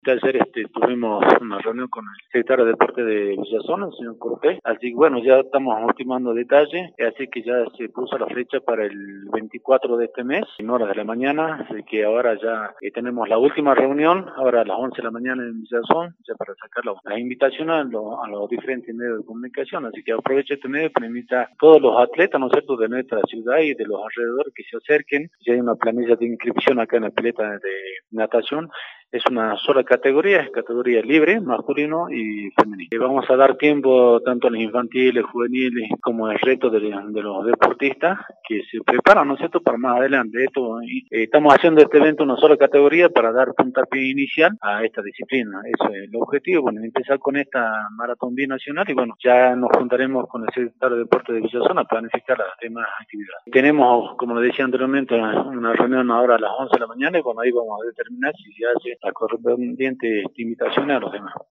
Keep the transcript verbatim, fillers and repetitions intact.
Ayer este, tuvimos una reunión con el secretario de Deporte de Villazón, el señor Cortés, así que bueno, ya estamos ultimando detalles, así que ya se puso la fecha para el veinticuatro de este mes, en horas de la mañana, así que ahora ya eh, tenemos la última reunión, ahora a las once de la mañana en Villazón, ya para sacar la, la invitación a, lo, a los diferentes medios de comunicación, así que aprovecho este medio para invitar a todos los atletas, ¿no es cierto?, de nuestra ciudad y de los alrededores que se acerquen, ya hay una planilla de inscripción acá en la pileta de natación. Es una sola categoría, es categoría libre, masculino y femenino. Y vamos a dar tiempo tanto a los infantiles, juveniles, como el reto de, de los deportistas que se preparan, ¿no es cierto?, para más adelante. Esto, y, eh, estamos haciendo este evento una sola categoría para dar puntapié inicial a esta disciplina. Ese es el objetivo, bueno, empezar con esta maratón binacional y bueno, ya nos juntaremos con el secretario de Deporte de Villazón a planificar las demás actividades. Tenemos, como le decía anteriormente, una reunión ahora a las once de la mañana y bueno, ahí vamos a determinar si se hace la correspondiente invitación a los demás.